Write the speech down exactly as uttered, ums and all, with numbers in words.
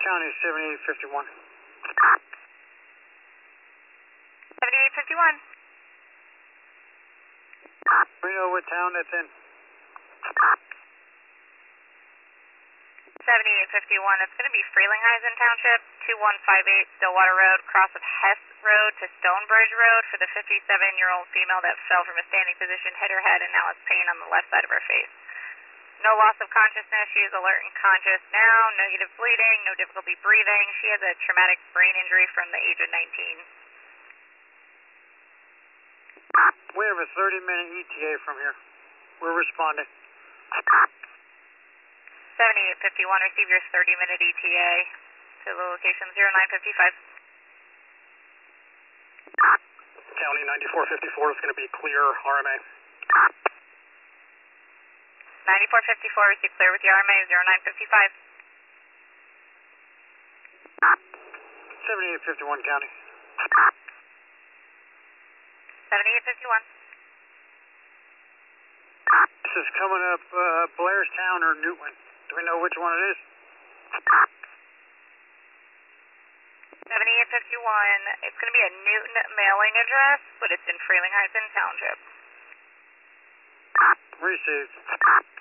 County seventy-eight fifty-one. seventy-eight fifty-one. We know what town that's in. seventy-eight fifty-one, it's going to be Frelinghuysen Township, two one five eight Stillwater Road, cross of Hess Road to Stonebridge Road for the fifty-seven-year-old female that fell from a standing position, hit her head, and now has pain on the left side of her face. No loss of consciousness, she is alert and conscious now, negative bleeding, no difficulty breathing. She has a traumatic brain injury from the age of nineteen. We have a thirty-minute E T A from here. We're responding. seventy-eight fifty-one, receive your thirty-minute E T A to the location zero nine five five. County ninety-four fifty-four is going to be clear, R M A. ninety-four fifty-four, receive clear with your R M A zero nine five five. seventy-eight fifty-one County. seventy-eight fifty-one. This is coming up uh, Blairstown or Newton. Do we know which one it is? seventy-eight fifty-one, it's going to be a Newton mailing address, but it's in Frelinghuysen Township. Received.